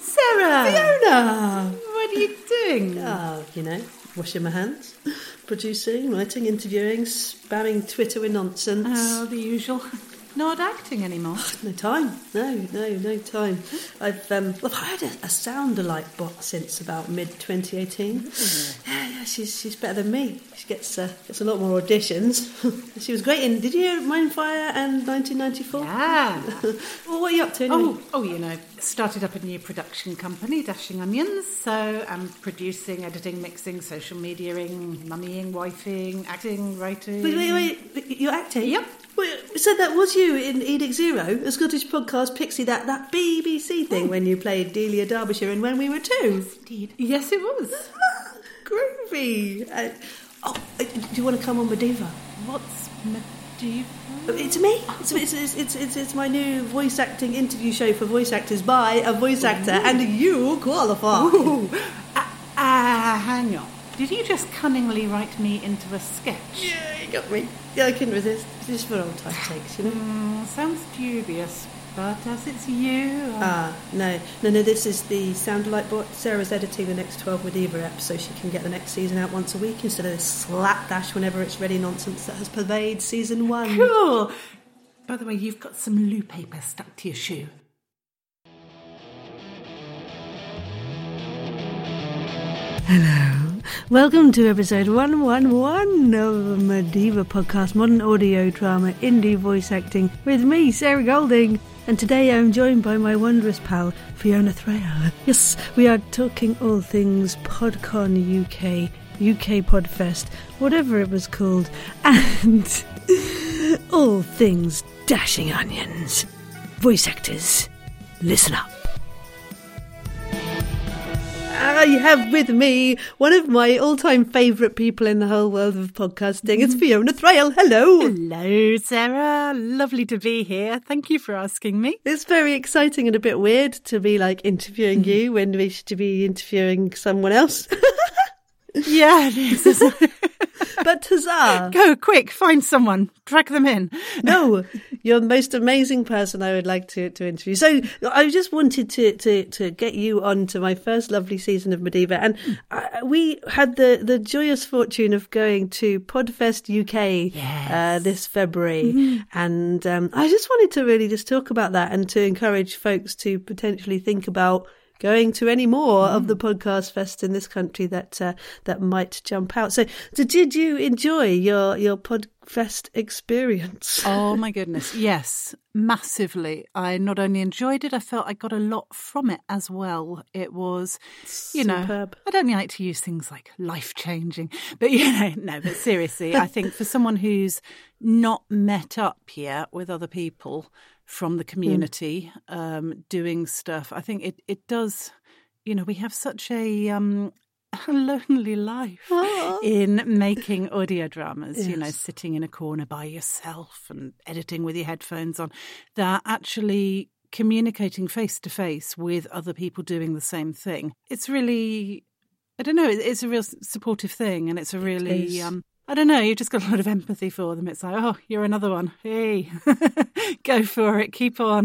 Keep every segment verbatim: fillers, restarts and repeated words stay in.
Sarah! Fiona! What are you doing? Oh, you know, washing my hands, producing, writing, interviewing, spamming Twitter with nonsense. Oh, the usual. Not acting anymore. No time. No, no, no time. I've um, I've hired a, a sound-alike bot since about mid twenty eighteen. Mm-hmm. Yeah, yeah, she's she's better than me. She gets uh, gets a lot more auditions. She was great in. Did you hear Mindfire and nineteen ninety-four? Yeah. Well, what are you up to anyway? Oh, oh, you know, started up a new production company, Dashing Onions. So I'm producing, editing, mixing, social mediaing, mummying, wifing, acting, writing. Wait, wait, wait. You're acting? Yep. Wait, so that was you in Edict Zero, a Scottish podcast, Pixie, that, that B B C thing when you played Delia Derbyshire and When We Were Two? Indeed. Yes, it was. Groovy. Uh, oh, uh, do you want to come on Mediva? What's Mediva? It's me. It's, it's, it's, it's, it's, it's my new voice acting interview show for voice actors by a voice actor, Ooh. And you qualify. Ooh. Uh, uh, hang on. Did you just cunningly write me into a sketch? Yeah, you got me. Yeah, I couldn't resist. Just for old time sakes, you know. Mm, sounds dubious, but as it's you... I... Ah, no. No, no, this is the sound-alike bot. Sarah's editing the next twelve Mediva eps so she can get the next season out once a week instead of this slapdash whenever it's ready nonsense that has pervaded season one. Cool! By the way, you've got some loo paper stuck to your shoe. Hello. Welcome to episode one eleven of the Mediva podcast, modern audio drama, indie voice acting, with me, Sarah Golding. And today I'm joined by my wondrous pal, Fiona Thrale. Yes, we are talking all things PodCon U K, U K Podfest, whatever it was called, and all things Dashing Onions. Voice actors, listen up. I have with me one of my all-time favourite people in the whole world of podcasting. It's Fiona Thrale. Hello. Hello, Sarah. Lovely to be here. Thank you for asking me. It's very exciting and a bit weird to be like interviewing you when we should be interviewing someone else. Yeah, it is. But huzzah! Go, quick, find someone, drag them in. No, you're the most amazing person I would like to, to interview. So I just wanted to, to, to get you on to my first lovely season of Mediva. And I, we had the, the joyous fortune of going to Podfest U K yes. uh, this February. Mm-hmm. And um, I just wanted to really just talk about that and to encourage folks to potentially think about going to any more mm. of the podcast fest in this country that uh, that might jump out. So, so did you enjoy your your podfest experience? Oh my goodness, yes, massively. I not only enjoyed it, I felt I got a lot from it as well. It was, you Superb. know, I don't like to use things like life changing, but you know, no, but seriously, I think for someone who's not met up yet with other people from the community mm. um, doing stuff, I think it, it does, you know, we have such a, um, a lonely life oh. in making audio dramas, yes. you know, sitting in a corner by yourself and editing with your headphones on, that actually communicating face to face with other people doing the same thing. It's really, I don't know, it's a real supportive thing, and it's a really... It um, I don't know, you've just got a lot of empathy for them. It's like, oh, you're another one. Hey, go for it. Keep on.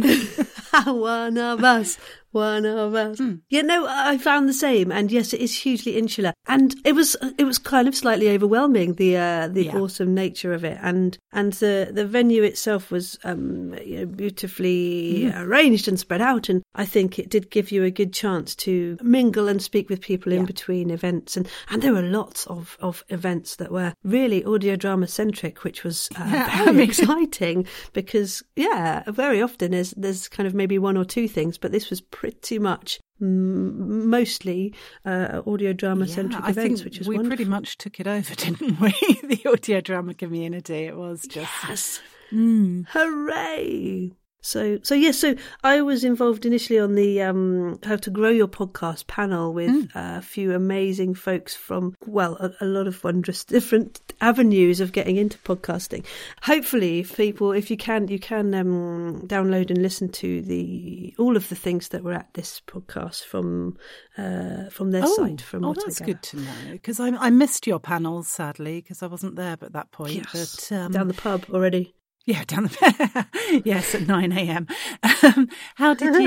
One of us. One of us. Mm. Yeah, no, I found the same. And yes, it is hugely insular. And it was it was kind of slightly overwhelming, the uh, the yeah. awesome nature of it. And and the, the venue itself was um, you know, beautifully mm. arranged and spread out. And I think it did give you a good chance to mingle and speak with people yeah. in between events. And, and there were lots of, of events that were really audio drama centric, which was uh, yeah, very exciting because, yeah, very often there's, there's kind of maybe one or two things, but this was pretty much m- mostly uh, audio drama centric yeah, events, think which was we wonderful. Pretty much took it over, didn't we? The audio drama community. It was just yes, mm. hooray. So, so yes, so I was involved initially on the um, How to Grow Your Podcast panel with mm. uh, a few amazing folks from, well, a, a lot of wondrous different avenues of getting into podcasting. Hopefully, if people, if you can, you can um, download and listen to the all of the things that were at this podcast from uh, from their oh, site. From oh, what that's I good to know, because I, I missed your panels, sadly, because I wasn't there at that point. Yes, but, um, down the pub already. Yeah, down the yes at nine a.m. Um, how did you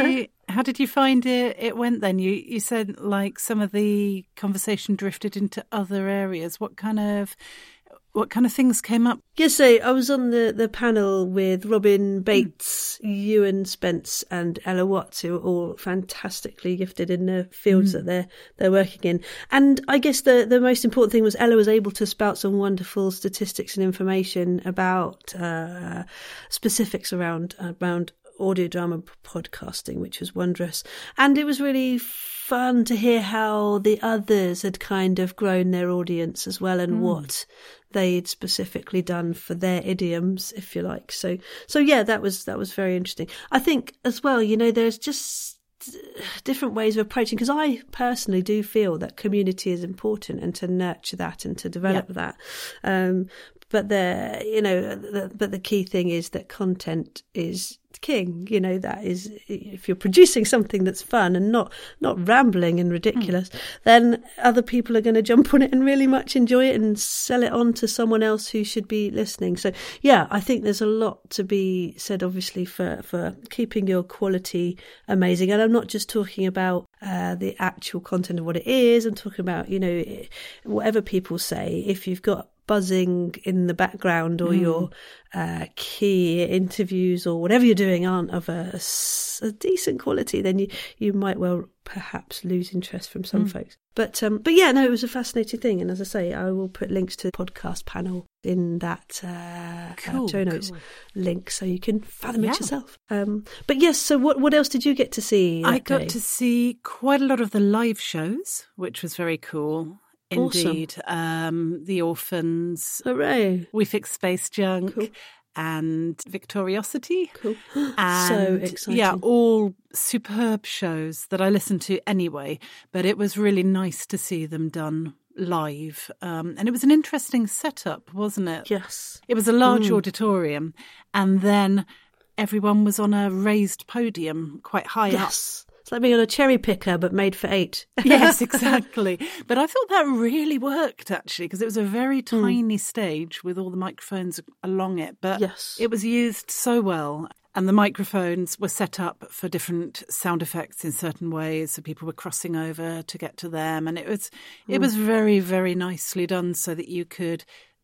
How did you find it, it went then? You you said like some of the conversation drifted into other areas. What kind of what kind of things came up? Yes, so I was on the, the panel with Robin Bates, mm. Ewan Spence and Ella Watts, who are all fantastically gifted in the fields mm. that they're they're working in. And I guess the, the most important thing was Ella was able to spout some wonderful statistics and information about uh, specifics around around audio drama podcasting, which was wondrous. And it was really fun to hear how the others had kind of grown their audience as well, and mm. what they'd specifically done for their idioms, if you like. So, so yeah, that was that was very interesting. I think as well, you know, there's just different ways of approaching, because I personally do feel that community is important and to nurture that and to develop yeah. that. Um, but the, you know, the, but the key thing is that content is king. You know, that is, if you're producing something that's fun and not not rambling and ridiculous, mm. then other people are going to jump on it and really much enjoy it and sell it on to someone else who should be listening. So yeah, I think there's a lot to be said, obviously, for for keeping your quality amazing. And I'm not just talking about uh, the actual content of what it is. I'm talking about, you know, whatever people say, if you've got buzzing in the background, or mm. your uh, key interviews or whatever you're doing aren't of a, a decent quality, then you, you might well perhaps lose interest from some mm. folks. But um, but yeah, no, it was a fascinating thing. And as I say, I will put links to the podcast panel in that uh, cool, uh, show notes cool. link, so you can fathom yeah. it yourself. Um, but yes, so what, what else did you get to see that I got day? to see quite a lot of the live shows, which was very cool. Indeed. Awesome. Um, the Orphans. Hooray. We Fix Space Junk. Cool. And Victoriosity. Cool. And, so exciting. Yeah, all superb shows that I listened to anyway, but it was really nice to see them done live. Um, and it was an interesting setup, wasn't it? Yes. It was a large mm. auditorium, and then everyone was on a raised podium quite high yes. up. It's like being on a cherry picker, but made for eight. Yes, exactly. But I thought that really worked, actually, because it was a very tiny mm. stage with all the microphones along it. But yes. it was used so well. And the microphones were set up for different sound effects in certain ways. So people were crossing over to get to them. And it was, mm. it was very, very nicely done, so that you could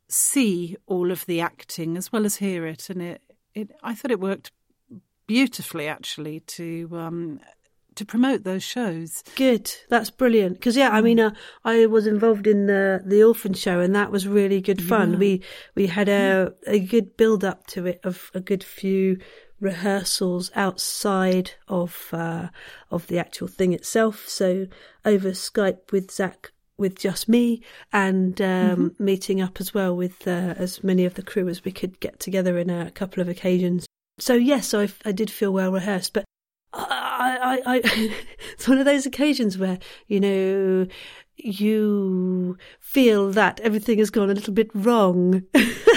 see all of the acting as well as hear it. And it, it I thought it worked beautifully, actually, to... Um, to promote those shows. Good. That's brilliant. Because, yeah, I mean, uh, I was involved in the the Orphan show, and that was really good fun. Yeah. We we had a, a good build-up to it of a good few rehearsals outside of uh, of the actual thing itself. So over Skype with Zach, with just me, and um, mm-hmm. meeting up as well with uh, as many of the crew as we could get together in a couple of occasions. So, yes, so I, I did feel well rehearsed, but I, I, I, it's one of those occasions where, you know, you feel that everything has gone a little bit wrong.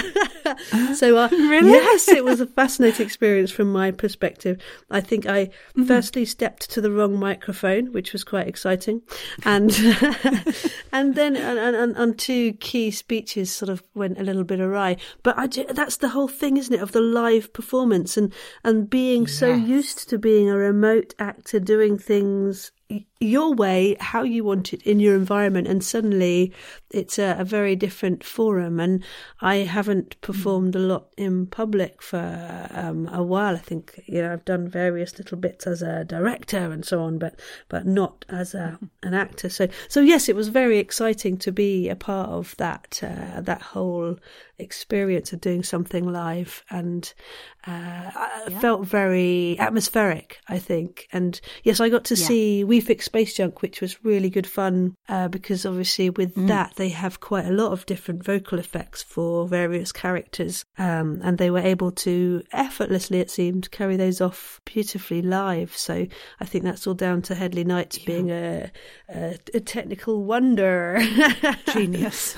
So, uh, really? Yes, it was a fascinating experience from my perspective. I think I mm-hmm. firstly stepped to the wrong microphone, which was quite exciting, and and then and, and, and two key speeches sort of went a little bit awry. But I, that's the whole thing, isn't it, of the live performance, and and being yes. so used to being a remote actor doing things your way, how you want it in your environment, and suddenly it's a, a very different forum. And I haven't performed a lot in public for um, a while. I think, you know, I've done various little bits as a director and so on, but but not as a an actor. So so yes, it was very exciting to be a part of that uh, that whole experience of doing something live, and uh, I yeah. felt very atmospheric, I think. And yes, I got to yeah. see We Fix Space Junk, which was really good fun, uh, because obviously with mm. that they have quite a lot of different vocal effects for various characters, um, and they were able to effortlessly, it seemed, carry those off beautifully live. So I think that's all down to Hedley Knights yeah. being a, a, a technical wonder. Genius.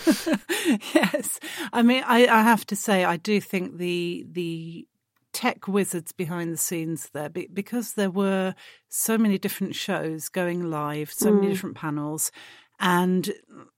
Yes. I mean, I, I have to say, I do think the the tech wizards behind the scenes there, because there were so many different shows going live, so mm. many different panels, and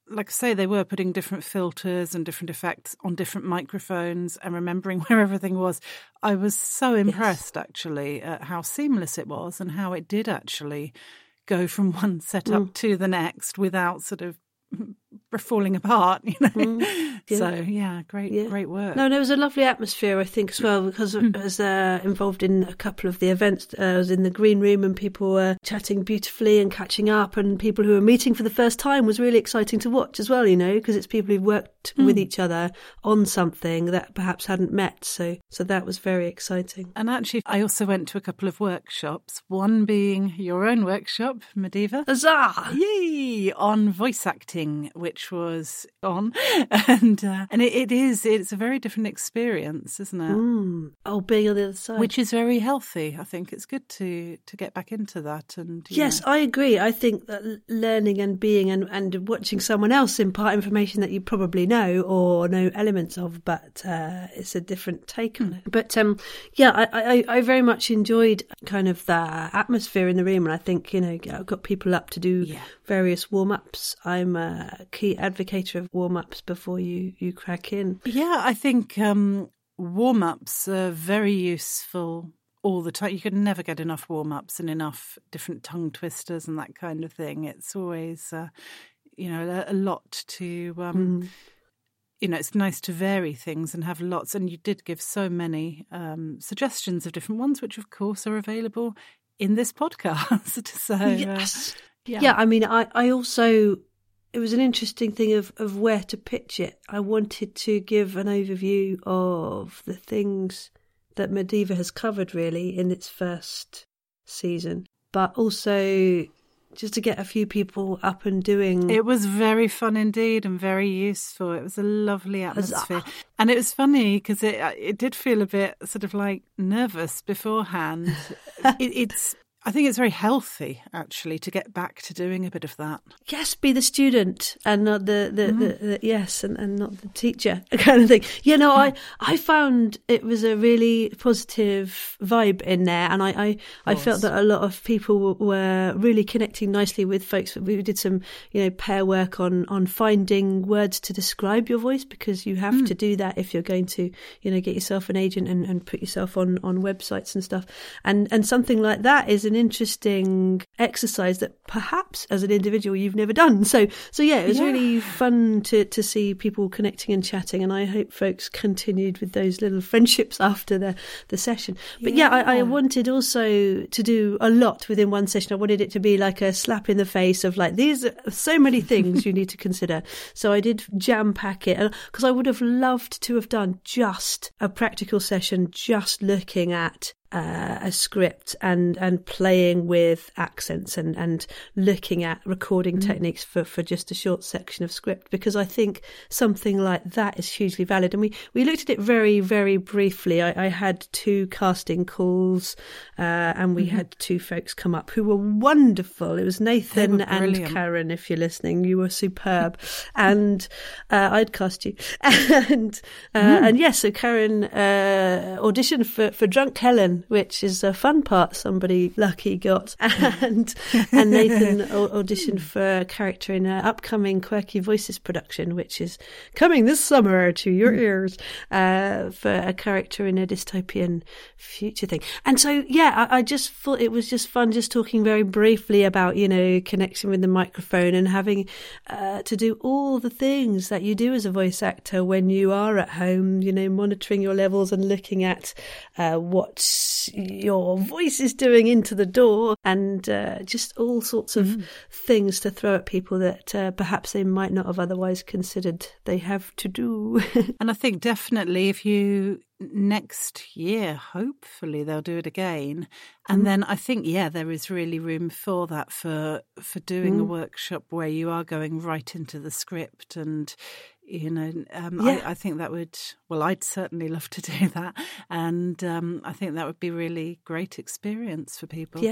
like I say, they were putting different filters and different effects on different microphones and remembering where everything was. I was so impressed, yes. actually, at how seamless it was and how it did actually go from one setup mm. to the next without sort of falling apart, you know. Mm, yeah. So yeah, great, yeah. great work. No, there was a lovely atmosphere, I think, as well, because I was uh, involved in a couple of the events. Uh, I was in the green room, and people were chatting beautifully and catching up, and people who were meeting for the first time was really exciting to watch as well, you know, because it's people who've worked mm. with each other on something that perhaps hadn't met. So, so that was very exciting. And actually, I also went to a couple of workshops. One being your own workshop, Madiva. Huzzah! Yay! On voice acting, which was on, and uh, and it, it is it's a very different experience, isn't it? Mm. Oh, being on the other side, which is very healthy. I think it's good to to get back into that. And yes, know. I agree. I think that learning and being and, and watching someone else impart information that you probably know or know elements of, but uh, it's a different take on it. But um, yeah, I, I I very much enjoyed kind of the atmosphere in the room, and I think, you know, I've got people up to do yeah. various warm ups. I'm a key advocate of warm-ups before you, you crack in. Yeah, I think um, warm-ups are very useful all the time. You can never get enough warm-ups and enough different tongue twisters and that kind of thing. It's always, uh, you know, a, a lot to... Um, mm. You know, it's nice to vary things and have lots. And you did give so many um, suggestions of different ones, which, of course, are available in this podcast. so, yes. Uh, yeah. yeah, I mean, I, I also... It was an interesting thing of, of where to pitch it. I wanted to give an overview of the things that Madiva has covered, really, in its first season, but also just to get a few people up and doing. It was very fun indeed and very useful. It was a lovely atmosphere. And it was funny because it, it did feel a bit sort of like nervous beforehand. it, it's... I think it's very healthy, actually, to get back to doing a bit of that. Yes, be the student and not the, the, mm. the, the yes, and, and not the teacher kind of thing. You know, I, I found it was a really positive vibe in there, and I, I, I felt that a lot of people were really connecting nicely with folks. We did some, you know, pair work on, on finding words to describe your voice, because you have mm. to do that if you're going to, you know, get yourself an agent and, and put yourself on, on websites and stuff. And, and something like that is an interesting exercise that perhaps as an individual you've never done. So so yeah, it was yeah. really fun to, to see people connecting and chatting, and I hope folks continued with those little friendships after the, the session. But yeah, yeah I, I wanted also to do a lot within one session. I wanted it to be like a slap in the face of like, these are so many things you need to consider. So I did jam pack it, because I would have loved to have done just a practical session, just looking at Uh, a script and and playing with accents and and looking at recording mm. techniques for for just a short section of script, because I think something like that is hugely valid. And we we looked at it very very briefly. I, I had two casting calls uh, and we mm-hmm. had two folks come up who were wonderful. It was Nathan and Karen. If you're listening, you were superb. and uh, I'd cast you and uh, mm. and yes yeah, so Karen uh, auditioned for for Drunk Helen, which is a fun part somebody lucky got. And and Nathan auditioned for a character in an upcoming Quirky Voices production, which is coming this summer to your ears, uh, for a character in a dystopian future thing. And so, yeah, I, I just thought it was just fun just talking very briefly about, you know, connection with the microphone and having uh, to do all the things that you do as a voice actor when you are at home, you know, monitoring your levels and looking at uh, what's your voice is doing into the door, and uh, just all sorts of mm. things to throw at people that uh, perhaps they might not have otherwise considered they have to do. And I think definitely if you next year, hopefully they'll do it again. And mm. then I think, yeah, there is really room for that, for for doing mm. a workshop where you are going right into the script. And, you know, um, yeah. I, I think that would, well, I'd certainly love to do that. And um, I think that would be really great experience for people. Yeah.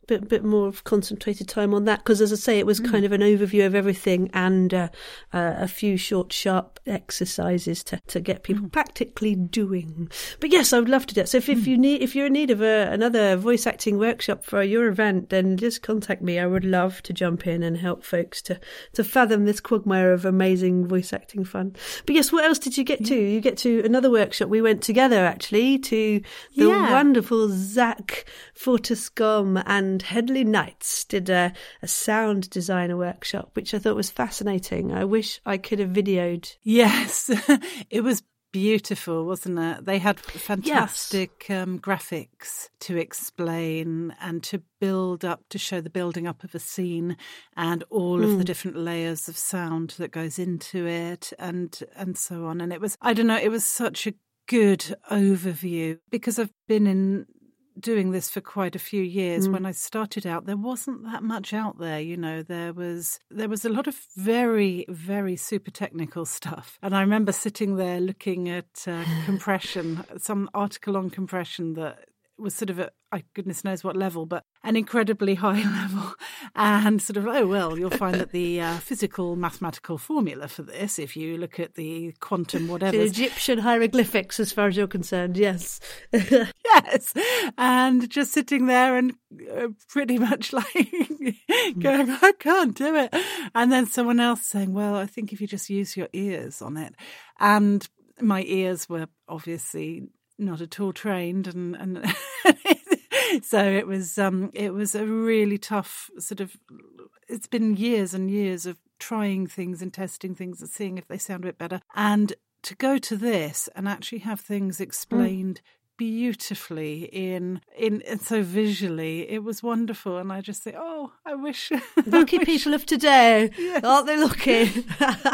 bit bit more of concentrated time on that, because as I say, it was mm. kind of an overview of everything and uh, uh, a few short sharp exercises to, to get people mm. practically doing. But yes, I would love to do it. So if, mm. if you need if you're in need of a, another voice acting workshop for your event, then just contact me. I would love to jump in and help folks to to fathom this quagmire of amazing voice acting fun. But yes, what else did you get to? You get to another workshop. We went together actually to the yeah. wonderful Zach Fortescombe and Headley Knights did a, a sound designer workshop, which I thought was fascinating. I wish I could have videoed. Yes, it was beautiful, wasn't it? They had fantastic yes. um, graphics to explain and to build up, to show the building up of a scene and all mm. of the different layers of sound that goes into it and and so on. And it was, I don't know, it was such a good overview, because I've been in doing this for quite a few years. Mm. When I started out, there wasn't that much out there. You know, there was there was a lot of very, very super technical stuff. And I remember sitting there looking at uh, compression, some article on compression that was sort of at, I goodness knows what level, but an incredibly high level. And sort of, oh, well, you'll find that the uh, physical mathematical formula for this, if you look at the quantum whatever. The Egyptian hieroglyphics, as far as you're concerned, yes. Yes. And just sitting there and uh, pretty much like going, I can't do it. And then someone else saying, well, I think if you just use your ears on it. And my ears were obviously not at all trained, and, and so it was um it was a really tough sort of, it's been years and years of trying things and testing things and seeing if they sound a bit better, and to go to this and actually have things explained mm. beautifully in, in in so visually, it was wonderful. And I just think, oh, I wish lucky I wish. people of today, yes. aren't they lucky?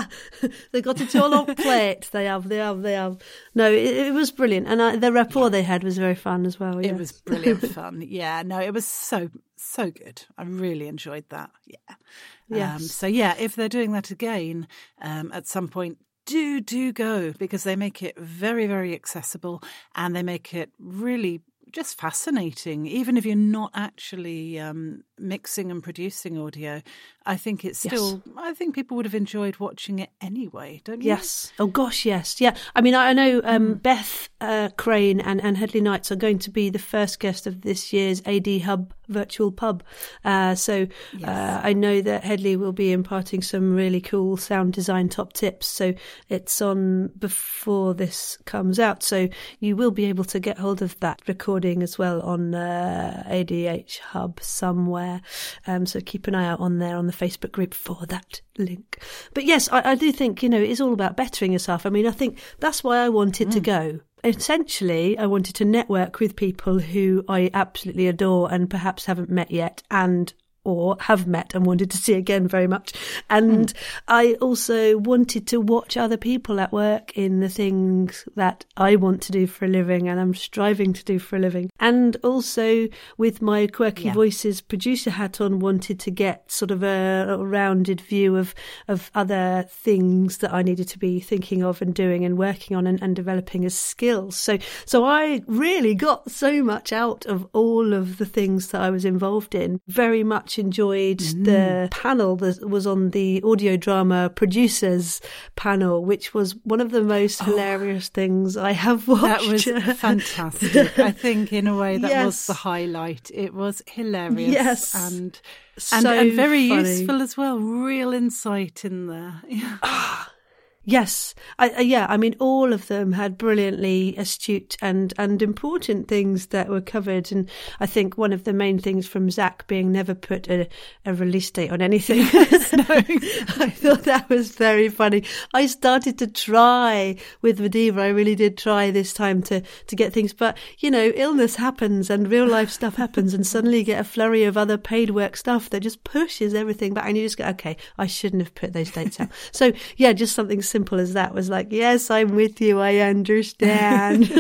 They got it all on plate. They have, they have, they have. No, it, it was brilliant, and I, the rapport yeah. they had was very fun as well. Yes. It was brilliant fun. Yeah, no, it was so so good. I really enjoyed that. Yeah. Yes. Um, so yeah, if they're doing that again um, at some point, do, do go, because they make it very, very accessible, and they make it really just fascinating. Even if you're not actually um, mixing and producing audio, I think it's still, yes. I think people would have enjoyed watching it anyway, don't you? Yes. Oh, gosh, yes. Yeah. I mean, I know um, mm. Beth uh, Crane and, and Headley Knights are going to be the first guest of this year's A D Hub virtual pub. Uh, so yes. uh, I know that Headley will be imparting some really cool sound design top tips. So it's on before this comes out. So you will be able to get hold of that recording as well on uh, A D H Hub somewhere. Um, so keep an eye out on there on the Facebook group for that link. But yes, I, I do think, you know, it's all about bettering yourself. I mean, I think that's why I wanted mm. to go. Essentially, I wanted to network with people who I absolutely adore and perhaps haven't met yet, and or have met and wanted to see again very much. And mm. I also wanted to watch other people at work in the things that I want to do for a living and I'm striving to do for a living. And also with my Quirky yeah. Voices producer hat on, wanted to get sort of a, a rounded view of, of other things that I needed to be thinking of and doing and working on and, and developing as skills. So, so I really got so much out of all of the things that I was involved in. Very much enjoyed mm. the panel that was on the audio drama producers panel, which was one of the most oh, hilarious things I have watched. That was fantastic. I think in a way that yes. was the highlight. It was hilarious yes. and so and, and very funny. Useful as well. Real insight in there. Yeah. Yes. I, uh, yeah, I mean, all of them had brilliantly astute and, and important things that were covered. And I think one of the main things from Zach being never put a, a release date on anything. Yes, no. I thought that was very funny. I started to try with Madiva. I really did try this time to, to get things. But, you know, illness happens and real life stuff happens, and suddenly you get a flurry of other paid work stuff that just pushes everything back. And you just go, okay, I shouldn't have put those dates out. So, yeah, just something simple. Simple as that was like, yes, I'm with you, I understand.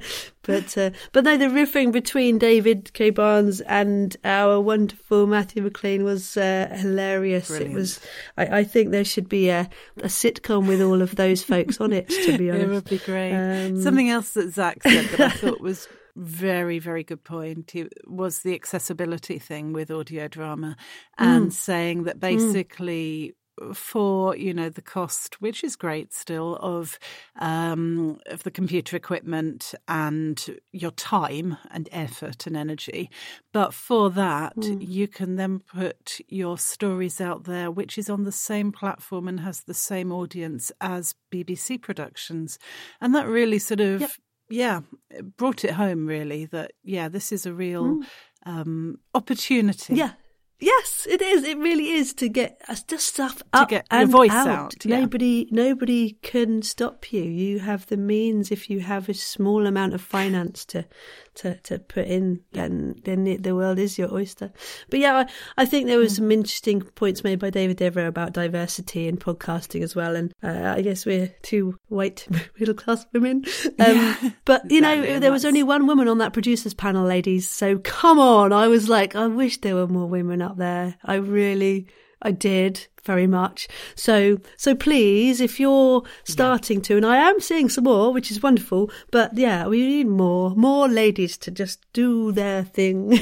but uh, but no, the riffing between David K. Barnes and our wonderful Matthew McLean was uh, hilarious. Brilliant. It was. I, I think there should be a, a sitcom with all of those folks on it. To be honest, it would be great. Um, Something else that Zach said that I thought was very, very good point. It was the accessibility thing with audio drama and mm. saying that basically mm. for, you know, the cost, which is great still, of um, of the computer equipment and your time and effort and energy. But for that, mm. you can then put your stories out there, which is on the same platform and has the same audience as B B C productions. And that really sort of, yep. yeah, brought it home, really, that, yeah, this is a real mm. um, opportunity. Yeah. Yes, it is. It really is to get just stuff to up get and your voice out. out. Yeah. Nobody, nobody can stop you. You have the means. If you have a small amount of finance to, to, to put in, then then it, the world is your oyster. But yeah, I, I think there was some interesting points made by David Devereux about diversity in podcasting as well. And uh, I guess we're two white middle class women. Um, yeah, but you exactly, know, there was only one woman on that producers panel, ladies. So come on, I was like, I wish there were more women up there. I really, I did very much. So, so please, if you're starting yeah. to, and I am seeing some more, which is wonderful, but yeah, we need more, more ladies to just do their thing.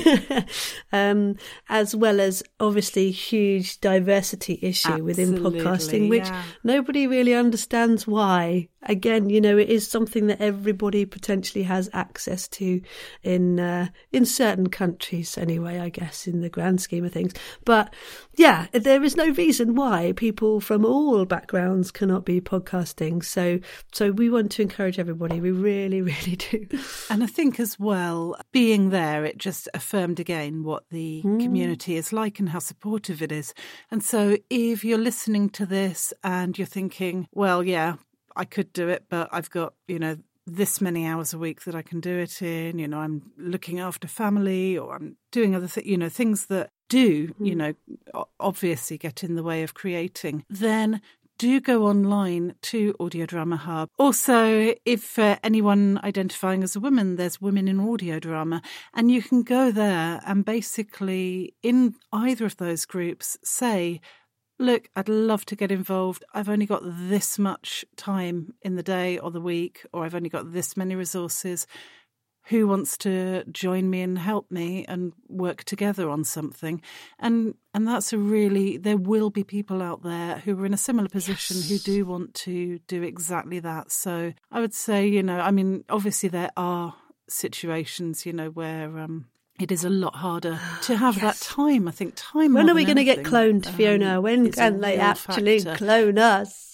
um, as well as obviously huge diversity issue Absolutely, within podcasting, which yeah. nobody really understands why. Again, you know, it is something that everybody potentially has access to in, uh, in certain countries anyway, I guess, in the grand scheme of things. But yeah, there is no reason why people from all backgrounds cannot be podcasting. So, so we want to encourage everybody. We really, really do. And I think as well, being there, it just affirmed again what the mm. community is like and how supportive it is. And so if you're listening to this and you're thinking, well, yeah, I could do it, but I've got, you know, this many hours a week that I can do it in, you know, I'm looking after family or I'm doing other things, you know, things that do, mm. you know, obviously get in the way of creating, then do go online to Audio Drama Hub. Also, if uh, anyone identifying as a woman, there's Women in Audio Drama, and you can go there and basically in either of those groups say, look, I'd love to get involved. I've only got this much time in the day or the week, or I've only got this many resources. Who wants to join me and help me and work together on something? And and that's a really, there will be people out there who are in a similar position yes. who do want to do exactly that. So I would say, you know, I mean, obviously there are situations, you know, where um, it is a lot harder to have yes. that time. I think time. When are we going to get cloned, um, Fiona? When can they actually factor. clone us?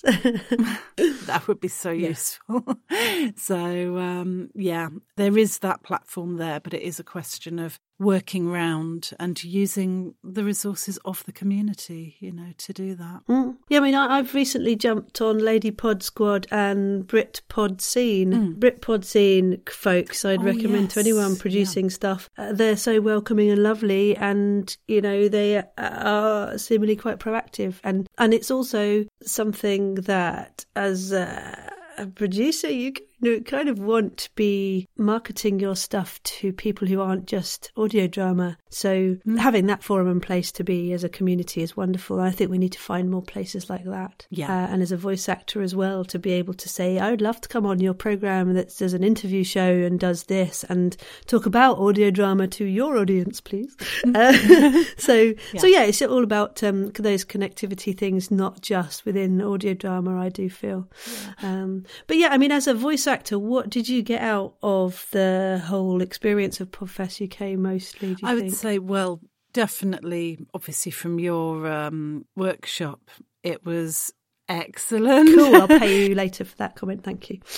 That would be so yeah. useful. So, um, yeah, there is that platform there, but it is a question of working round and using the resources of the community, you know, to do that. Mm. Yeah, I mean, I, I've recently jumped on Lady Pod Squad and Brit Pod Scene. Mm. Brit Pod Scene folks, I'd oh, recommend yes. to anyone producing yeah. stuff. Uh, they're so welcoming and lovely, and, you know, they are seemingly quite proactive. And, and it's also something that, as a, a producer, you can You kind of want to be marketing your stuff to people who aren't just audio drama. So mm. having that forum and place to be as a community is wonderful. I think we need to find more places like that. Yeah. Uh, and as a voice actor as well, to be able to say, I would love to come on your program that does an interview show and does this and talk about audio drama to your audience, please. uh, so, yeah. so yeah, it's all about um, those connectivity things, not just within audio drama, I do feel. Yeah. Um, but yeah, I mean, as a voice actor, what did you get out of the whole experience of Podfest U K mostly, do you I think? would say, well, definitely, obviously from your um, workshop, it was excellent. Cool, I'll pay you later for that comment, thank you.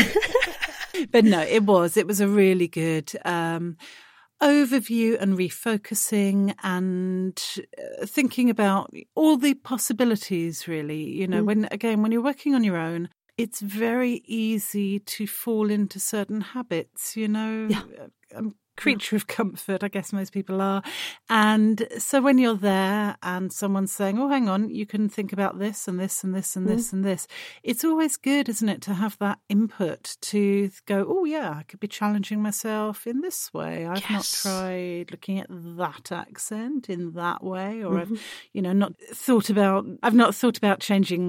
But no, it was. It was a really good um, overview and refocusing and uh, thinking about all the possibilities, really. You know, mm. when again, when you're working on your own, it's very easy to fall into certain habits, you know. Yeah. I'm a creature of comfort, I guess most people are. And so when you're there and someone's saying, oh, hang on, you can think about this and this and this and mm. this and this, it's always good, isn't it, to have that input to go, oh, yeah, I could be challenging myself in this way. I've yes. not tried looking at that accent in that way, or mm-hmm. I've, you know, not thought about, I've not thought about changing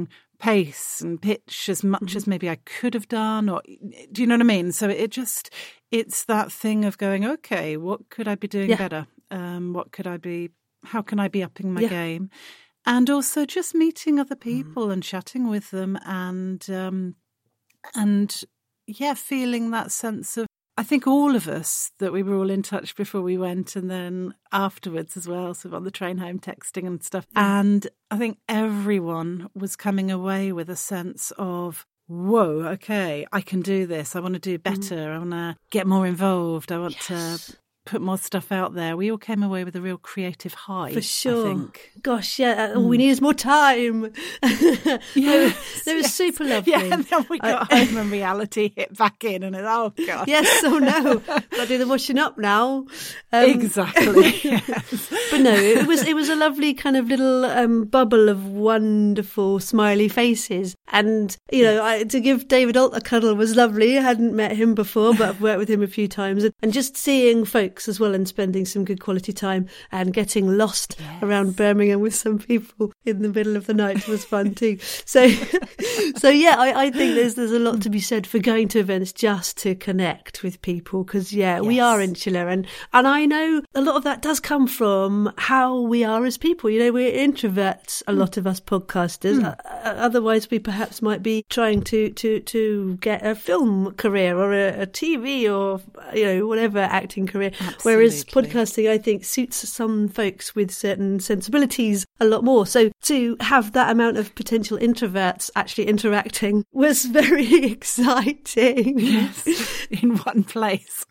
pace and pitch as much mm-hmm. as maybe I could have done, or do you know what I mean? So it just, it's that thing of going, okay, what could I be doing yeah. better? Um, what could I be, how can I be upping my yeah. game? And also just meeting other people mm. and chatting with them and, um, and yeah, feeling that sense of, I think all of us, that we were all in touch before we went and then afterwards as well, so on the train home texting and stuff. And I think everyone was coming away with a sense of, whoa, okay, I can do this. I want to do better. Mm. I want to get more involved. I want yes. to put more stuff out there. We all came away with a real creative high. For sure. I think. Gosh, yeah, all mm. we need is more time. Yeah, It was yes. super lovely. Yeah, and then we got I, home and reality hit back in and it, oh God. Yes, oh no, got to do the washing up now. Um, exactly. Yes. But no, it was it was a lovely kind of little um, bubble of wonderful smiley faces. And, you know, I, to give David Alt a cuddle was lovely. I hadn't met him before, but I've worked with him a few times. And, and just seeing folks as well and spending some good quality time and getting lost yes. around Birmingham with some people in the middle of the night was fun too. So, so yeah, I, I think there's there's a lot to be said for going to events just to connect with people because, yeah, yes. we are insular. And, and I know a lot of that does come from how we are as people. You know, we're introverts, a lot of us podcasters. Mm. Uh, otherwise, we perhaps might be trying to, to, to get a film career or a, a T V or, you know, whatever acting career. Absolutely. Whereas podcasting, I think, suits some folks with certain sensibilities a lot more. So to have that amount of potential introverts actually interacting was very exciting. Yes, in one place.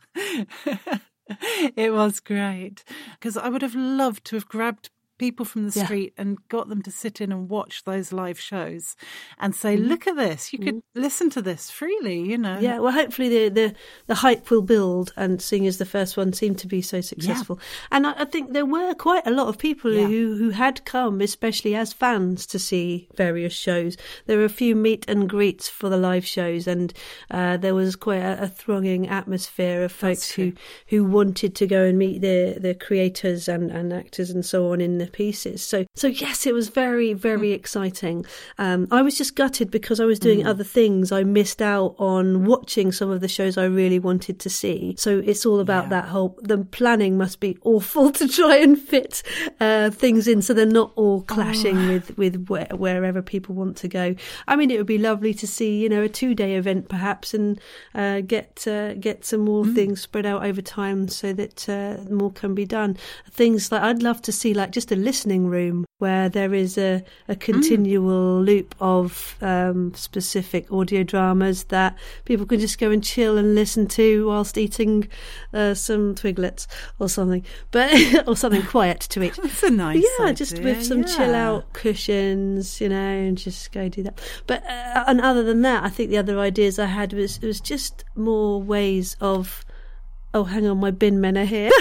It was great because I would have loved to have grabbed people from the street yeah. and got them to sit in and watch those live shows and say, mm. look at this, you could mm. listen to this freely, you know. Yeah, well, hopefully the, the, the hype will build, and seeing as the first one seemed to be so successful. Yeah. And I, I think there were quite a lot of people yeah. who, who had come, especially as fans, to see various shows. There were a few meet and greets for the live shows, and uh, there was quite a, a thronging atmosphere of folks who, who wanted to go and meet the, the creators and, and actors and so on in the pieces. So, so yes, it was very, very mm. exciting. Um, I was just gutted because I was doing mm. other things. I missed out on watching some of the shows I really wanted to see. So it's all about yeah. that whole, the planning must be awful to try and fit uh, things in so they're not all clashing oh. with, with where, wherever people want to go. I mean, it would be lovely to see, you know, a two day event perhaps and uh, get, uh, get some more mm. things spread out over time so that uh, more can be done. Things like, I'd love to see like just a listening room where there is a, a continual mm. loop of um, specific audio dramas that people can just go and chill and listen to whilst eating uh, some Twiglets or something, but or something quiet to eat. That's a nice yeah, idea. Just with some yeah. chill out cushions, you know, and just go do that. But uh, and other than that, I think the other ideas I had was it was just more ways of. Oh, hang on, my bin men are here.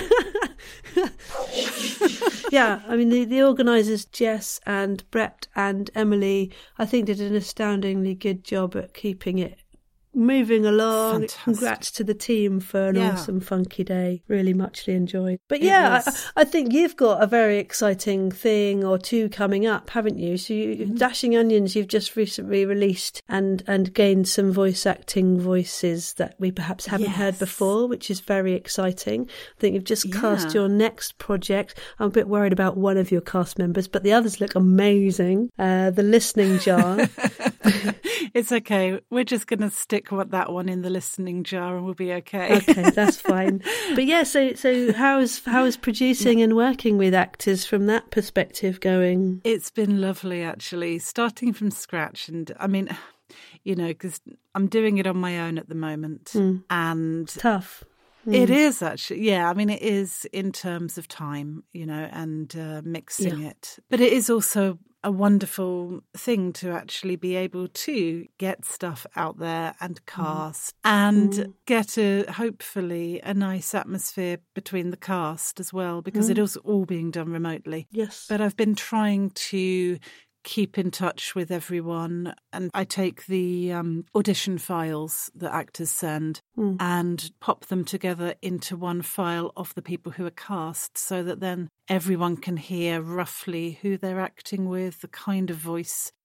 Yeah, I mean, the, the organisers, Jess and Brett and Emily, I think did an astoundingly good job at keeping it moving along. Fantastic. Congrats to the team for an yeah. awesome funky day. Really muchly enjoyed. But yeah, I, I think you've got a very exciting thing or two coming up, haven't you? So you, mm-hmm. Dashing Onions, you've just recently released and, and gained some voice acting voices that we perhaps haven't yes. heard before, which is very exciting. I think you've just yeah. cast your next project. I'm a bit worried about one of your cast members, but the others look amazing. Uh, the Listening Jar. It's okay. We're just going to stick that one in the listening jar and we'll be okay. Okay, that's fine. But yeah, so so how is how is producing and working with actors from that perspective going? It's been lovely, actually, starting from scratch. And I mean, you know, because I'm doing it on my own at the moment, mm. and tough. Mm. It is actually, yeah. I mean, it is in terms of time, you know, and uh, mixing yeah. it, but it is also a wonderful thing to actually be able to get stuff out there and cast mm. and mm. get a hopefully a nice atmosphere between the cast as well, because mm. it is all being done remotely. Yes. But I've been trying to keep in touch with everyone, and I take the um, audition files that actors send mm. and pop them together into one file of the people who are cast, so that then everyone can hear roughly who they're acting with, the kind of voice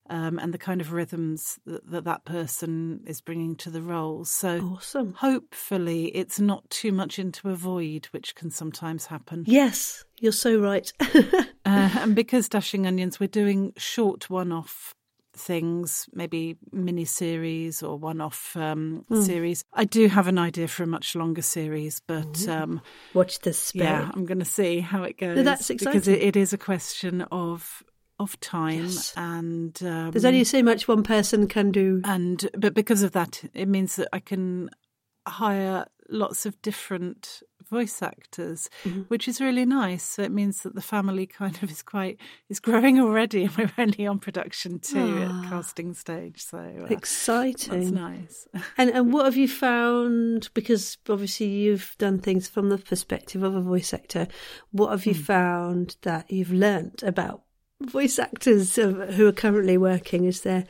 um, and the kind of rhythms that, that that person is bringing to the roles. So awesome. Hopefully it's not too much into a void, which can sometimes happen. Yes, you're so right. uh, and because Dashing Onions, we're doing short one-off things, maybe mini-series or one-off um, mm. series. I do have an idea for a much longer series, but... Um, watch this space. Yeah, I'm going to see how it goes. No, that's exciting. Because it, it is a question of of time. Yes. And... Um, there's only so much one person can do. And But because of that, it means that I can hire lots of different voice actors, mm-hmm. which is really nice. So it means that the family kind of is quite is growing already, and we're only on production two ah, at casting stage. So uh, exciting, that's nice. and and what have you found? Because obviously you've done things from the perspective of a voice actor. What have you mm. found that you've learnt about voice actors who are currently working? Is there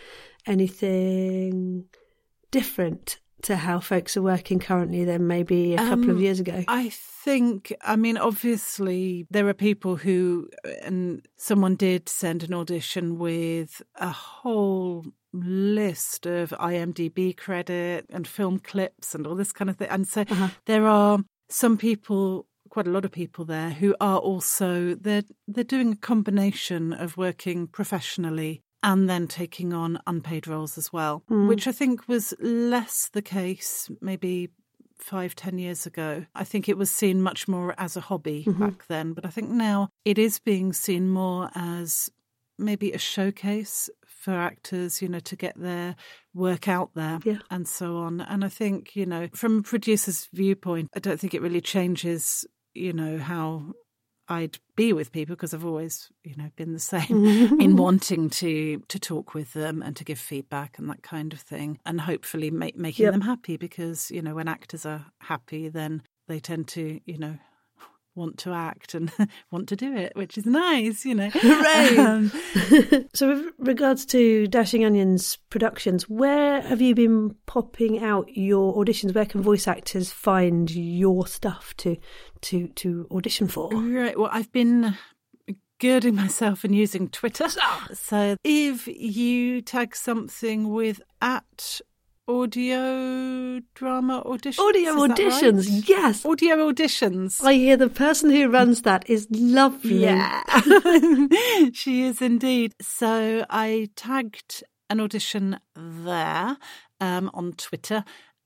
anything different to how folks are working currently than maybe a couple um, of years ago? I think, I mean, obviously there are people who, and someone did send an audition with a whole list of I M D B credit and film clips and all this kind of thing. And so uh-huh. there are some people, quite a lot of people there who are also, they're, they're doing a combination of working professionally and then taking on unpaid roles as well, mm. which I think was less the case maybe five, ten years ago. I think it was seen much more as a hobby mm-hmm. back then, but I think now it is being seen more as maybe a showcase for actors, you know, to get their work out there yeah. and so on. And I think, you know, from a producer's viewpoint, I don't think it really changes, you know, how I'd be with people, because I've always, you know, been the same in wanting to to talk with them and to give feedback and that kind of thing, and hopefully make, making yep. them happy, because, you know, when actors are happy, then they tend to, you know, want to act and want to do it, which is nice, you know. Hooray! Um, so with regards to Dashing Onions productions, where have you been popping out your auditions? Where can voice actors find your stuff to to to audition for? Right, well, I've been girding myself and using Twitter. So if you tag something with at Audio drama auditions. Audio auditions, right? Yes. Audio auditions. I hear the person who runs that is lovely. Yeah. She is indeed. So I tagged an audition there um, on Twitter.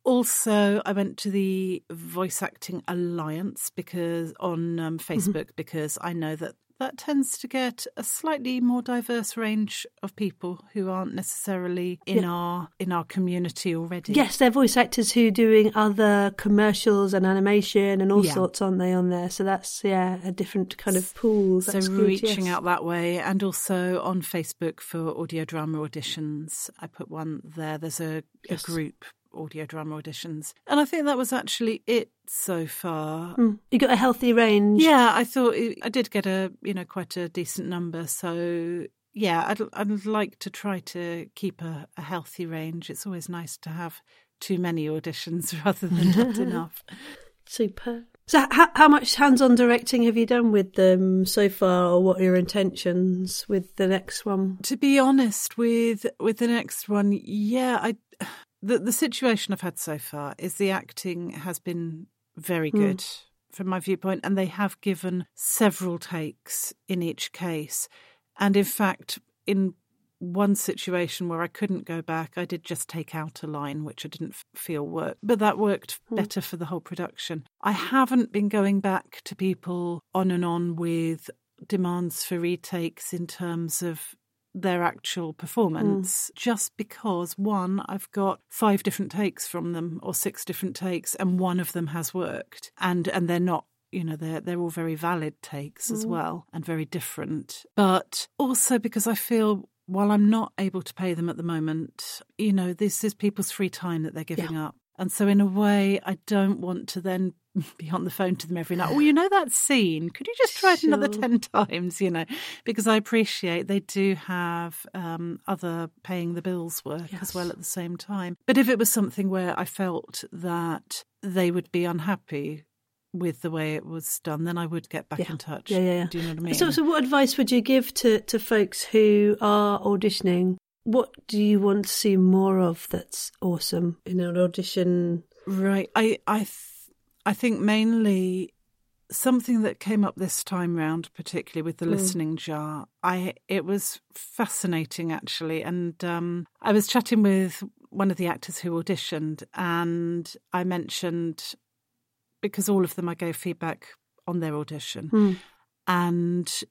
Also, I went to the Voice Acting Alliance because on um, Facebook mm-hmm. because I know that that tends to get a slightly more diverse range of people who aren't necessarily in yeah. our in our community already. Yes, they're voice actors who are doing other commercials and animation and all yeah. sorts, aren't they, on there? So that's, yeah, a different kind of pool. So that's reaching good, yes. out that way, and also on Facebook for audio drama auditions. I put one there. There's a, yes. a group, audio drama auditions, and I think that was actually it so far. Mm. You got a healthy range. Yeah, I thought it, I did get a you know quite a decent number. So yeah, I'd I'd like to try to keep a, a healthy range. It's always nice to have too many auditions rather than not enough. Super. So how, how much hands-on directing have you done with them so far, or what are your intentions with the next one? To be honest, with with the next one, yeah, I. The the situation I've had so far is the acting has been very good mm. from my viewpoint, and they have given several takes in each case. And in fact, in one situation where I couldn't go back, I did just take out a line, which I didn't feel worked. But that worked mm. better for the whole production. I haven't been going back to people on and on with demands for retakes in terms of their actual performance, mm. just because, one, I've got five different takes from them, or six different takes, and one of them has worked. And and they're not, you know, they're, they're all very valid takes mm. as well, and very different. But also because I feel, while I'm not able to pay them at the moment, you know, this is people's free time that they're giving yeah. up. And so in a way, I don't want to then be on the phone to them every night. Oh, you know that scene? Could you just try it sure. another ten times, you know? Because I appreciate they do have um, other paying the bills work yes. as well at the same time. But if it was something where I felt that they would be unhappy with the way it was done, then I would get back yeah. in touch. Yeah, yeah, yeah. Do you know what I mean? So, so what advice would you give to, to folks who are auditioning what do you want to see more of that's awesome in an audition? Right. I I th- I think mainly something that came up this time round, particularly with the mm. listening jar. I it was fascinating actually, and um, I was chatting with one of the actors who auditioned, and I mentioned, because all of them I gave feedback on their audition, mm. and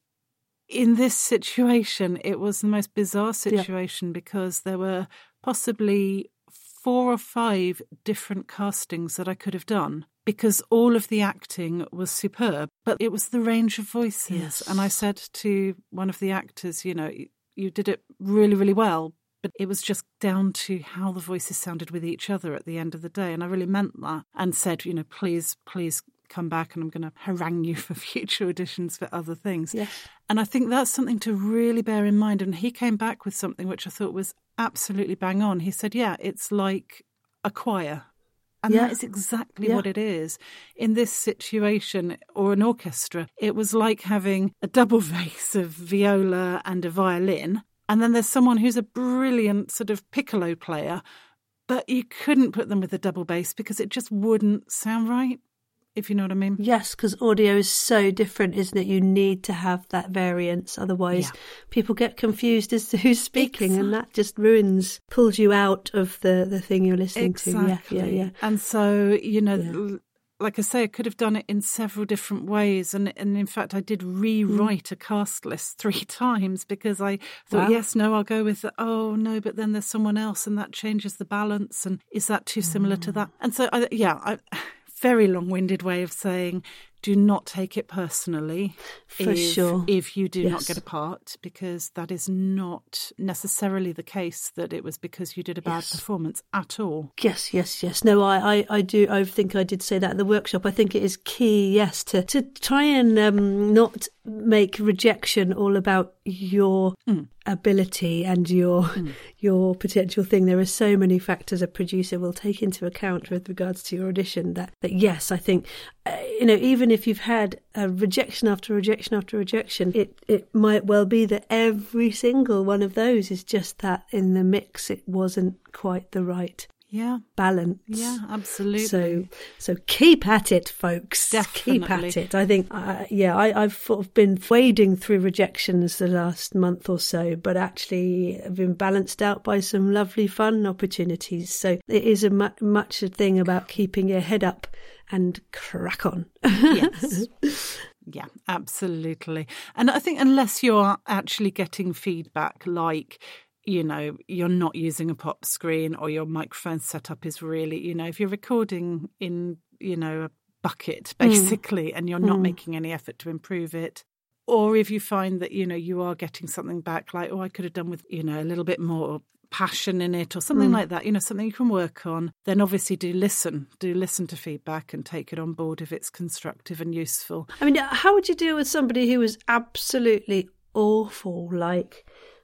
in this situation, it was the most bizarre situation yeah. because there were possibly four or five different castings that I could have done, because all of the acting was superb, but it was the range of voices. Yes. And I said to one of the actors, you know, you did it really, really well, but it was just down to how the voices sounded with each other at the end of the day. And I really meant that, and said, you know, please, please come back, and I'm going to harangue you for future auditions for other things. Yes. And I think that's something to really bear in mind. And he came back with something which I thought was absolutely bang on. He said, yeah, it's like a choir. And yeah. that is exactly yeah. what it is. In this situation, or an orchestra, it was like having a double bass of viola and a violin. And then there's someone who's a brilliant sort of piccolo player, but you couldn't put them with a double bass because it just wouldn't sound right, if you know what I mean. Yes, because audio is so different, isn't it? You need to have that variance. Otherwise, yeah. people get confused as to who's speaking, exactly. and that just ruins, pulls you out of the, the thing you're listening exactly. to. Yeah, yeah, yeah. And so, you know, yeah. like I say, I could have done it in several different ways. And, and in fact, I did rewrite mm. a cast list three times because I thought, wow. yes, no, I'll go with the, oh, no, but then there's someone else and that changes the balance. And is that too similar mm. to that? And so, I, yeah, I... very long-winded way of saying, do not take it personally For if, sure. if you do yes. not get a part, because that is not necessarily the case that it was because you did a bad yes. performance at all. Yes, yes, yes. No, I, I, I do. I think I did say that at the workshop. I think it is key, yes, to, to try and um, not make rejection all about your mm. ability and your mm. your potential thing. There are so many factors a producer will take into account with regards to your audition that, that yes, I think, uh, you know, even if you've had a rejection after rejection after rejection, it, it might well be that every single one of those is just that in the mix it wasn't quite the right yeah balance. Yeah, absolutely. So so keep at it, folks. Definitely. Keep at it. I think, uh, yeah, I, I've sort of been wading through rejections the last month or so, but actually have been balanced out by some lovely fun opportunities. So it is a mu- much a thing about keeping your head up and crack on. Yes. Yeah, absolutely. And I think unless you're actually getting feedback like, you know, you're not using a pop screen or your microphone setup is really, you know, if you're recording in, you know, a bucket basically mm. and you're not mm. making any effort to improve it, or if you find that, you know, you are getting something back like, oh, I could have done with, you know, a little bit more passion in it or something mm. like that, you know, something you can work on, then obviously do listen, do listen to feedback and take it on board if it's constructive and useful. I mean, how would you deal with somebody who was absolutely awful, like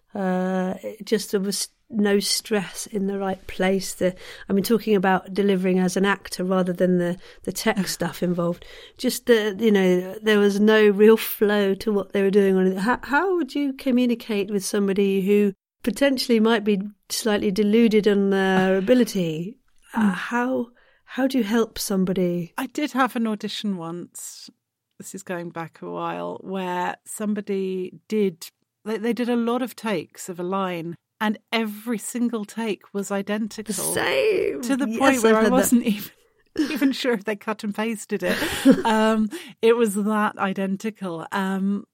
uh, just there was no stress in the right place? The, I mean, talking about delivering as an actor rather than the, the tech stuff involved, just, the, you know, there was no real flow to what they were doing. How, how would you communicate with somebody who potentially might be slightly deluded on their ability? Uh, how how do you help somebody? I did have an audition once, this is going back a while, where somebody did, they, they did a lot of takes of a line and every single take was identical. The same. To the yes, point where I wasn't that. even... even sure if they cut and pasted it. Um, it was that identical. Um,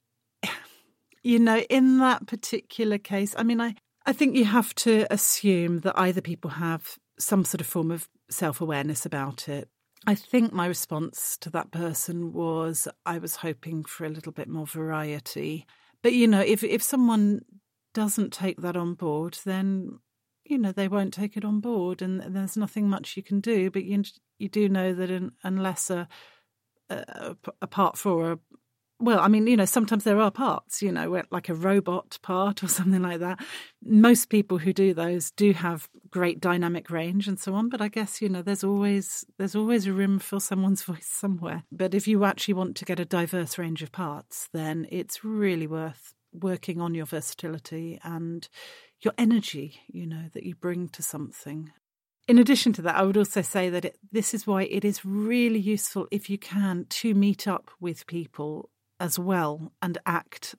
you know, in that particular case, I mean, I, I think you have to assume that either people have some sort of form of self-awareness about it. I think my response to that person was I was hoping for a little bit more variety. But, you know, if if someone doesn't take that on board, then, you know, they won't take it on board and there's nothing much you can do. But you you do know that in, unless a, a, a part for a, well, I mean, you know, sometimes there are parts, you know, like a robot part or something like that. Most people who do those do have great dynamic range and so on. But I guess, you know, there's always there's always room for someone's voice somewhere. But if you actually want to get a diverse range of parts, then it's really worth working on your versatility and your energy, you know, that you bring to something. In addition to that, I would also say that it, this is why it is really useful, if you can, to meet up with people as well and act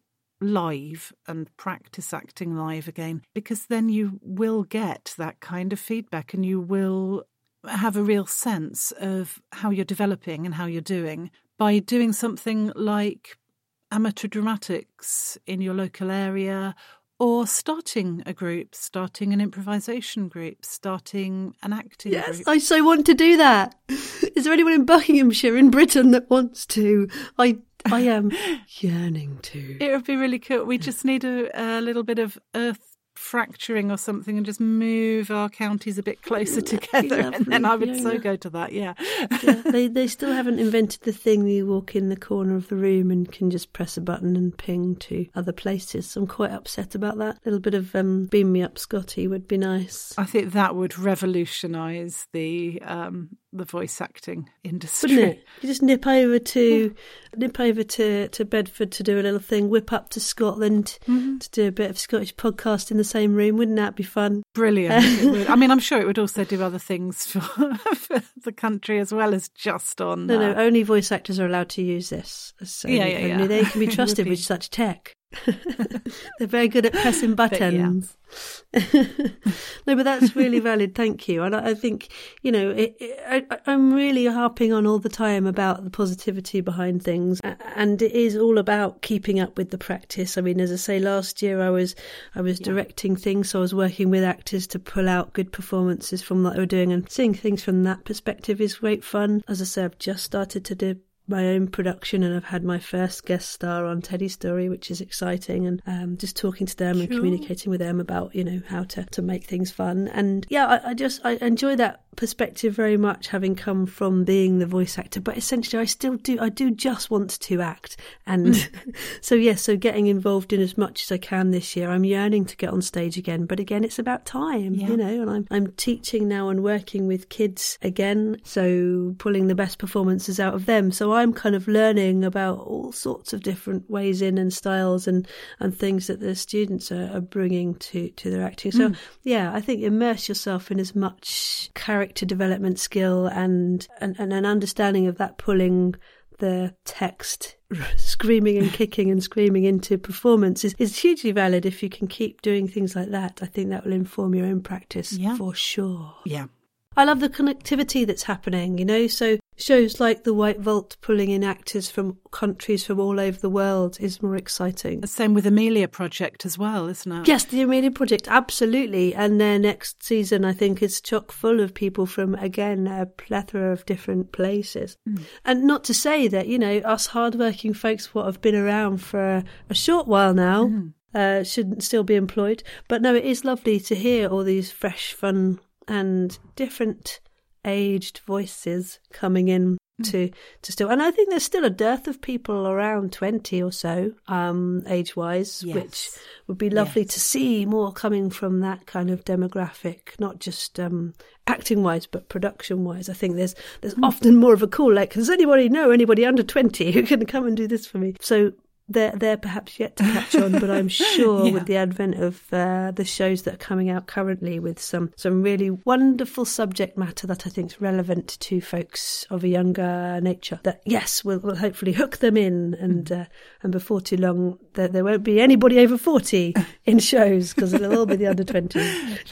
live and practice acting live again, because then you will get that kind of feedback and you will have a real sense of how you're developing and how you're doing by doing something like amateur dramatics in your local area, or starting a group, starting an improvisation group, starting an acting yes, group. Yes, I so want to do that. Is there anyone in Buckinghamshire, in Britain, that wants to? I I am yearning to. It would be really cool. We just need a, a little bit of earth fracturing or something and just move our counties a bit closer together, and then I would yeah, so yeah. go to that, yeah. yeah. They they still haven't invented the thing that you walk in the corner of the room and can just press a button and ping to other places. So I'm quite upset about that. A little bit of um, Beam Me Up Scotty would be nice. I think that would revolutionise the um, the voice acting industry. Wouldn't it? You just nip over to yeah. nip over to, to Bedford to do a little thing, whip up to Scotland mm-hmm. to do a bit of Scottish podcast in the same room. Wouldn't that be fun? Brilliant. It would. I mean, I'm sure it would also do other things for, for the country as well as just on... No, uh... no, only voice actors are allowed to use this. So yeah, yeah, only yeah. they can be trusted be... with such tech. They're very good at pressing buttons. But, yeah. No, but that's really valid. Thank you. And I, I think, you know, it, it, I, I'm really harping on all the time about the positivity behind things, and it is all about keeping up with the practice. I mean, as I say, last year I was I was yeah. directing things, so I was working with actors to pull out good performances from what they were doing, and seeing things from that perspective is great fun. As I say, I've just started to do my own production, and I've had my first guest star on Teddy's Story, which is exciting, and um, just talking to them sure. and communicating with them about, you know, how to, to make things fun. And yeah, I, I just I enjoy that perspective very much, having come from being the voice actor, but essentially I still do I do just want to act, and so yes yeah, so getting involved in as much as I can this year. I'm yearning to get on stage again, but again it's about time, yeah. you know, and I'm I'm teaching now and working with kids again, so pulling the best performances out of them. So I'm kind of learning about all sorts of different ways in and styles and, and things that the students are, are bringing to, to their acting. So, mm. yeah, I think immerse yourself in as much character development skill and, and, and an understanding of that, pulling the text screaming and kicking and screaming into performance is, is hugely valid. If you can keep doing things like that, I think that will inform your own practice yeah. for sure. Yeah. I love the connectivity that's happening, you know, so shows like The White Vault pulling in actors from countries from all over the world is more exciting. The same with Amelia Project as well, isn't it? Yes, the Amelia Project, absolutely. And their next season, I think, is chock full of people from, again, a plethora of different places. Mm. And not to say that, you know, us hardworking folks what have been around for a, a short while now mm. uh, shouldn't still be employed. But no, it is lovely to hear all these fresh, fun and different aged voices coming in mm. to, to still, and I think there's still a dearth of people around twenty or so, um, age-wise, yes. which would be lovely yes. to see more coming from that kind of demographic, not just um, acting-wise, but production-wise. I think there's there's mm. often more of a call, like, does anybody know anybody under twenty who can come and do this for me? So They're, they're perhaps yet to catch on, but I'm sure yeah. with the advent of uh, the shows that are coming out currently with some, some really wonderful subject matter that I think is relevant to folks of a younger nature, that, yes, will will hopefully hook them in, and uh, and before too long there, there won't be anybody over forty in shows, because it'll all be the under twenty.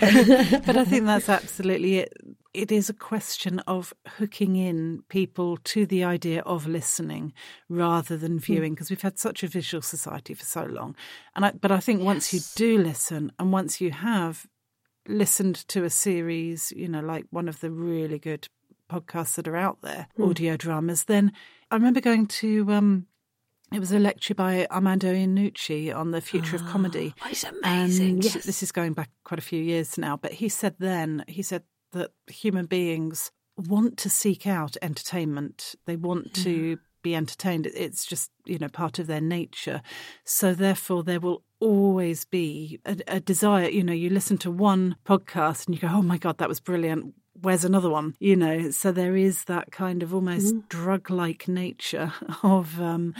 But I think that's absolutely it. It is a question of hooking in people to the idea of listening rather than viewing, because mm. we've had such a visual society for so long. And I, but I think yes. once you do listen, and once you have listened to a series, you know, like one of the really good podcasts that are out there, mm. audio dramas, then I remember going to... Um, It was a lecture by Armando Iannucci on the future oh, of comedy. Oh, it's amazing. And yes. This is going back quite a few years now. But he said then, he said that human beings want to seek out entertainment. They want yeah. to be entertained. It's just, you know, part of their nature. So therefore there will always be a, a desire. You know, you listen to one podcast and you go, oh my God, that was brilliant. Where's another one? You know, so there is that kind of almost mm. drug-like nature of... Um,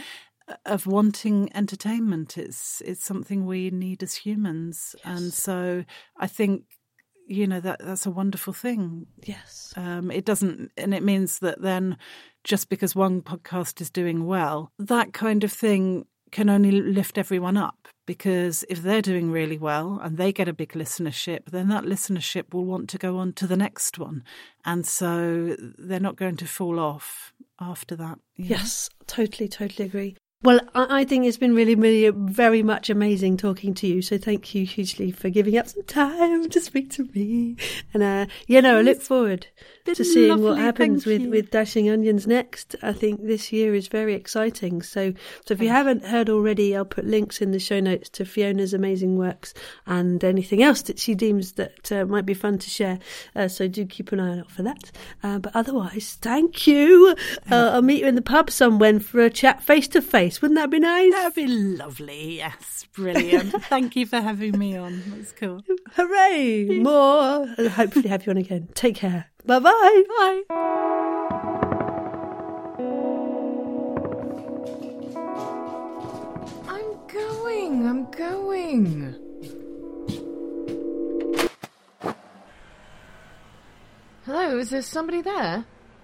of wanting entertainment. It's it's something we need as humans. Yes. And so I think, you know, that that's a wonderful thing. Yes. Um, it doesn't, and it means that then just because one podcast is doing well, that kind of thing can only lift everyone up, because if they're doing really well and they get a big listenership, then that listenership will want to go on to the next one. And so they're not going to fall off after that. You know? Yes, totally, totally agree. Well, I think it's been really, really very much amazing talking to you. So thank you hugely for giving up some time to speak to me. And, uh, you know, I look forward to seeing lovely, what happens with, you. with Dashing Onions next. I think this year is very exciting. So, so if you haven't heard already, I'll put links in the show notes to Fiona's amazing works and anything else that she deems that uh, might be fun to share. Uh, so do keep an eye out for that. Uh, but otherwise, thank you. Uh, I'll meet you in the pub somewhere for a chat face to face. Wouldn't that be nice? That'd be lovely. Yes, brilliant. Thank you for having me on. That's cool. Hooray! More. I'll hopefully have you on again. Take care. Bye-bye. Bye. I'm going. I'm going. Hello, is there somebody there?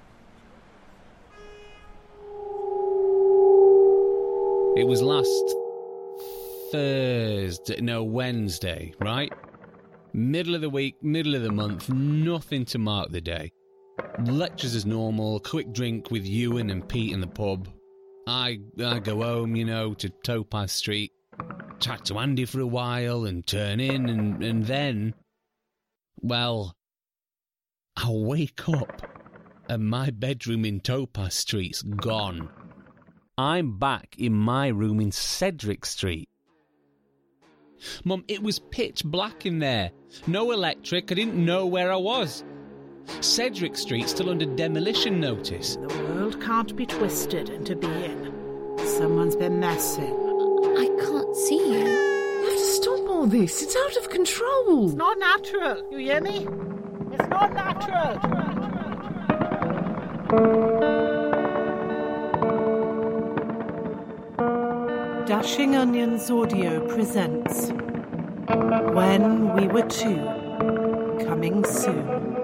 It was last Thursday, no, Wednesday, right? Middle of the week, middle of the month, nothing to mark the day. Lectures as normal, quick drink with Ewan and Pete in the pub. I I go home, you know, to Topaz Street, chat to Andy for a while and turn in, and, and then, well, I wake up and my bedroom in Topaz Street's gone. I'm back in my room in Cedric Street. Mum, it was pitch black in there. No electric, I didn't know where I was. Cedric Street's still under demolition notice. The world can't be twisted into being. Someone's been messing. I can't see you. You have to stop all this. It's out of control. It's not natural. You hear me? It's not natural. Dashing Onions Audio presents When We Were Two, coming soon.